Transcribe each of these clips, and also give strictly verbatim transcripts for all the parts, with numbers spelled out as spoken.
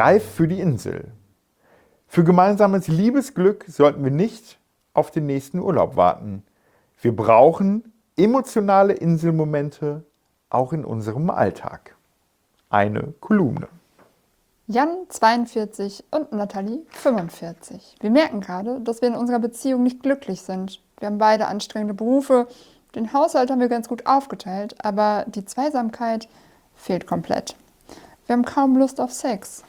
reif für die Insel. Für gemeinsames Liebesglück sollten wir nicht auf den nächsten Urlaub warten. Wir brauchen emotionale Inselmomente auch in unserem Alltag. Eine Kolumne. Jan zweiundvierzig und Nathalie fünfundvierzig. Wir merken gerade, dass wir in unserer Beziehung nicht glücklich sind. Wir haben beide anstrengende Berufe, den Haushalt haben wir ganz gut aufgeteilt, aber die Zweisamkeit fehlt komplett. Wir haben kaum Lust auf Sex.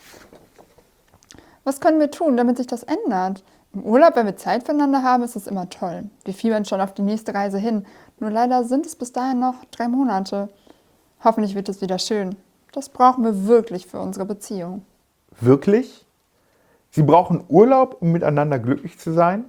Was können wir tun, damit sich das ändert? Im Urlaub, wenn wir Zeit füreinander haben, ist es immer toll. Wir fiebern schon auf die nächste Reise hin. Nur leider sind es bis dahin noch drei Monate. Hoffentlich wird es wieder schön. Das brauchen wir wirklich für unsere Beziehung. Wirklich? Sie brauchen Urlaub, um miteinander glücklich zu sein?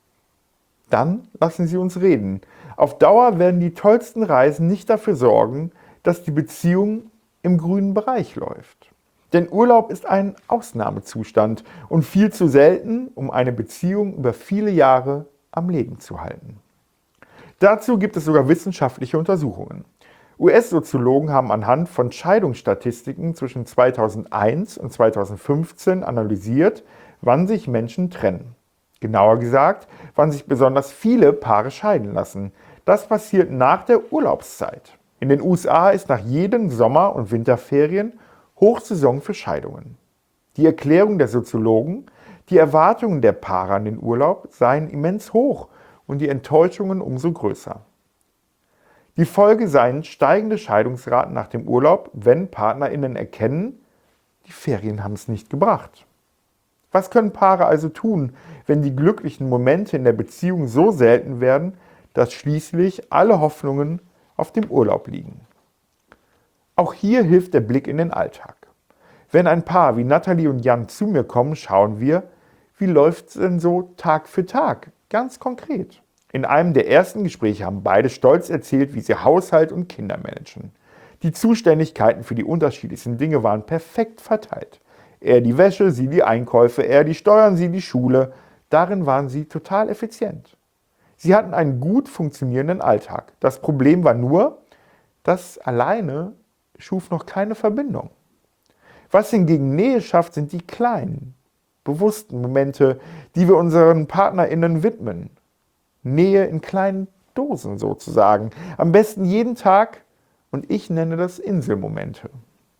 Dann lassen Sie uns reden. Auf Dauer werden die tollsten Reisen nicht dafür sorgen, dass die Beziehung im grünen Bereich läuft. Denn Urlaub ist ein Ausnahmezustand und viel zu selten, um eine Beziehung über viele Jahre am Leben zu halten. Dazu gibt es sogar wissenschaftliche Untersuchungen. U S-Soziologen haben anhand von Scheidungsstatistiken zwischen zweitausendeins und zweitausendfünfzehn analysiert, wann sich Menschen trennen. Genauer gesagt, wann sich besonders viele Paare scheiden lassen. Das passiert nach der Urlaubszeit. In den U S A ist nach jeden Sommer- und Winterferien Hochsaison für Scheidungen. Die Erklärung der Soziologen: die Erwartungen der Paare an den Urlaub seien immens hoch und die Enttäuschungen umso größer. Die Folge seien steigende Scheidungsraten nach dem Urlaub, wenn PartnerInnen erkennen, die Ferien haben es nicht gebracht. Was können Paare also tun, wenn die glücklichen Momente in der Beziehung so selten werden, dass schließlich alle Hoffnungen auf dem Urlaub liegen? Auch hier hilft der Blick in den Alltag. Wenn ein Paar wie Nathalie und Jan zu mir kommen, schauen wir, wie läuft es denn so Tag für Tag, ganz konkret. In einem der ersten Gespräche haben beide stolz erzählt, wie sie Haushalt und Kinder managen. Die Zuständigkeiten für die unterschiedlichsten Dinge waren perfekt verteilt. Er die Wäsche, sie die Einkäufe, er die Steuern, sie die Schule. Darin waren sie total effizient. Sie hatten einen gut funktionierenden Alltag. Das Problem war nur, das alleine schuf noch keine Verbindung. Was hingegen Nähe schafft, sind die kleinen, bewussten Momente, die wir unseren PartnerInnen widmen. Nähe in kleinen Dosen sozusagen. Am besten jeden Tag, und ich nenne das Inselmomente.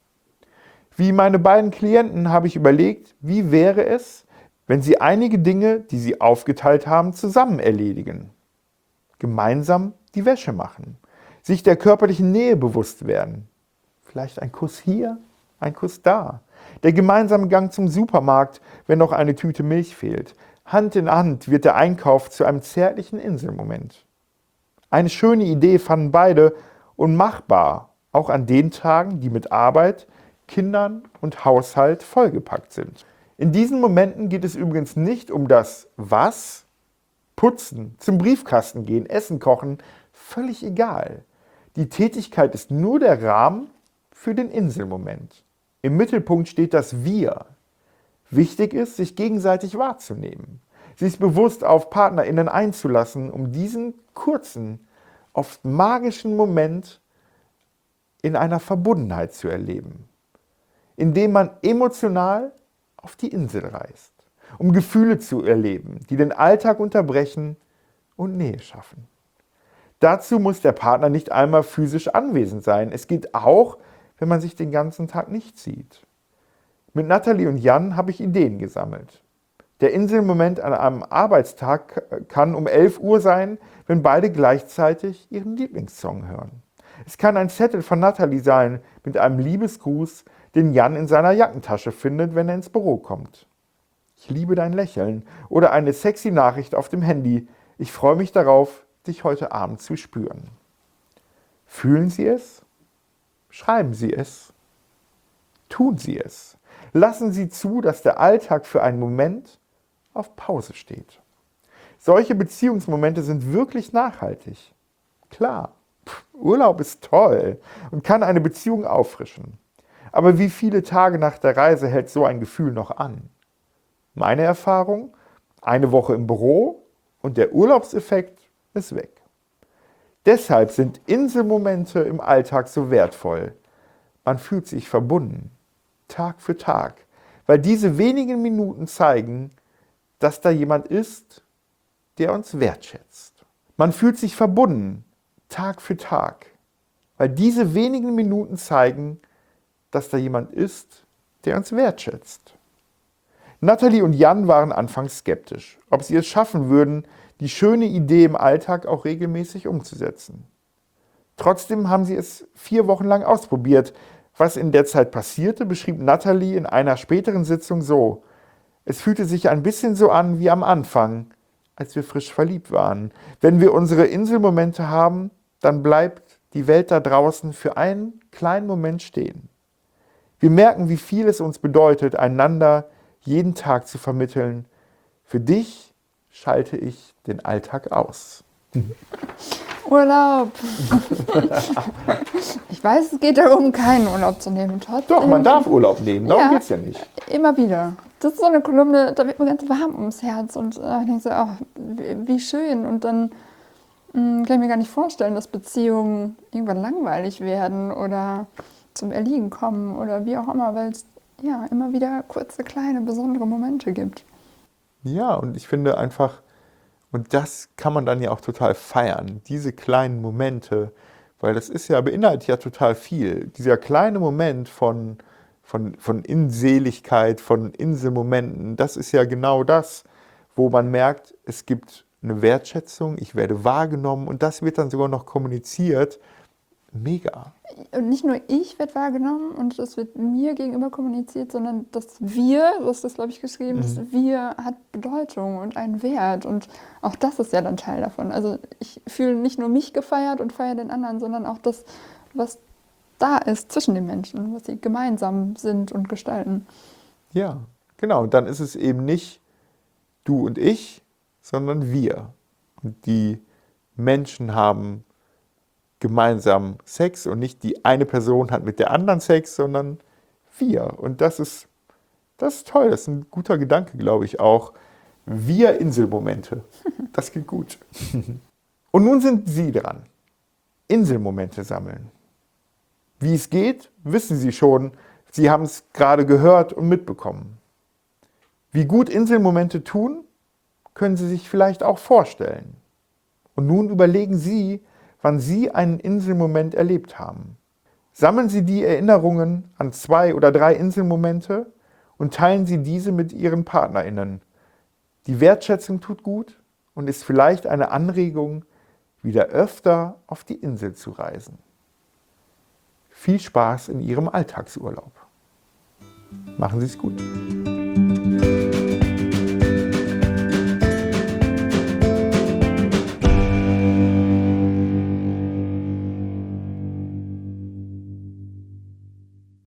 Wie meine beiden Klienten habe ich überlegt, wie wäre es, wenn sie einige Dinge, die sie aufgeteilt haben, zusammen erledigen. Gemeinsam die Wäsche machen, sich der körperlichen Nähe bewusst werden. Vielleicht ein Kuss hier, ein Kuss da. Der gemeinsame Gang zum Supermarkt, wenn noch eine Tüte Milch fehlt. Hand in Hand wird der Einkauf zu einem zärtlichen Inselmoment. Eine schöne Idee fanden beide und machbar, auch an den Tagen, die mit Arbeit, Kindern und Haushalt vollgepackt sind. In diesen Momenten geht es übrigens nicht um das Was, Putzen, zum Briefkasten gehen, Essen kochen, völlig egal. Die Tätigkeit ist nur der Rahmen für den Inselmoment. Im Mittelpunkt steht das Wir. Wichtig ist, sich gegenseitig wahrzunehmen, sich bewusst auf PartnerInnen einzulassen, um diesen kurzen, oft magischen Moment in einer Verbundenheit zu erleben, indem man emotional auf die Insel reist, um Gefühle zu erleben, die den Alltag unterbrechen und Nähe schaffen. Dazu muss der Partner nicht einmal physisch anwesend sein. Es geht auch, wenn man sich den ganzen Tag nicht sieht. Mit Nathalie und Jan habe ich Ideen gesammelt. Der Inselmoment an einem Arbeitstag kann um elf Uhr sein, wenn beide gleichzeitig ihren Lieblingssong hören. Es kann ein Zettel von Nathalie sein mit einem Liebesgruß, den Jan in seiner Jackentasche findet, wenn er ins Büro kommt. Ich liebe dein Lächeln. Oder eine sexy Nachricht auf dem Handy. Ich freue mich darauf, dich heute Abend zu spüren. Fühlen Sie es? Schreiben Sie es. Tun Sie es. Lassen Sie zu, dass der Alltag für einen Moment auf Pause steht. Solche Beziehungsmomente sind wirklich nachhaltig. Klar, Urlaub ist toll und kann eine Beziehung auffrischen. Aber wie viele Tage nach der Reise hält so ein Gefühl noch an? Meine Erfahrung: eine Woche im Büro und der Urlaubseffekt ist weg. Deshalb sind Inselmomente im Alltag so wertvoll. Man fühlt sich verbunden, Tag für Tag. weil diese wenigen Minuten zeigen, dass da jemand ist, der uns wertschätzt. Man fühlt sich verbunden, Tag für Tag, weil diese wenigen Minuten zeigen, dass da jemand ist, der uns wertschätzt. Nathalie und Jan waren anfangs skeptisch, ob sie es schaffen würden, die schöne Idee im Alltag auch regelmäßig umzusetzen. Trotzdem haben sie es vier Wochen lang ausprobiert. Was in der Zeit passierte, beschrieb Nathalie in einer späteren Sitzung so: Es fühlte sich ein bisschen so an wie am Anfang, als wir frisch verliebt waren. Wenn wir unsere Inselmomente haben, dann bleibt die Welt da draußen für einen kleinen Moment stehen. Wir merken, wie viel es uns bedeutet, einander jeden Tag zu vermitteln: Für dich schalte ich den Alltag aus. Urlaub. Ich weiß, es geht darum, keinen Urlaub zu nehmen. Trotzdem, Doch, man darf Urlaub nehmen, darum Ja. geht es ja nicht. Immer wieder. Das ist so eine Kolumne, da wird mir ganz warm ums Herz. Und äh, ich denke so, ach, wie, wie schön. Und dann mh, kann ich mir gar nicht vorstellen, dass Beziehungen irgendwann langweilig werden oder zum Erliegen kommen oder wie auch immer, weil es ja immer wieder kurze, kleine, besondere Momente gibt. Ja, und ich finde einfach, und das kann man dann ja auch total feiern, diese kleinen Momente, weil das ist ja, beinhaltet ja total viel. Dieser kleine Moment von, von, von Inseligkeit, von Inselmomenten, das ist ja genau das, wo man merkt, es gibt eine Wertschätzung, ich werde wahrgenommen und das wird dann sogar noch kommuniziert. Mega. Und nicht nur ich werde wahrgenommen und das wird mir gegenüber kommuniziert, sondern das Wir, du hast das, glaube ich, geschrieben, das Wir hat Bedeutung und einen Wert. Und auch das ist ja dann Teil davon. Also ich fühle nicht nur mich gefeiert und feiere den anderen, sondern auch das, was da ist zwischen den Menschen, was sie gemeinsam sind und gestalten. Ja, genau. Und dann ist es eben nicht du und ich, sondern wir. Und die Menschen haben gemeinsam Sex und nicht die eine Person hat mit der anderen Sex, sondern wir. Und das ist, das ist toll, das ist ein guter Gedanke, glaube ich auch. Wir Inselmomente, das geht gut. Und nun sind Sie dran. Inselmomente sammeln. Wie es geht, wissen Sie schon. Sie haben es gerade gehört und mitbekommen. Wie gut Inselmomente tun, können Sie sich vielleicht auch vorstellen. Und nun überlegen Sie, wann Sie einen Inselmoment erlebt haben. Sammeln Sie die Erinnerungen an zwei oder drei Inselmomente und teilen Sie diese mit Ihren PartnerInnen. Die Wertschätzung tut gut und ist vielleicht eine Anregung, wieder öfter auf die Insel zu reisen. Viel Spaß in Ihrem Alltagsurlaub. Machen Sie es gut.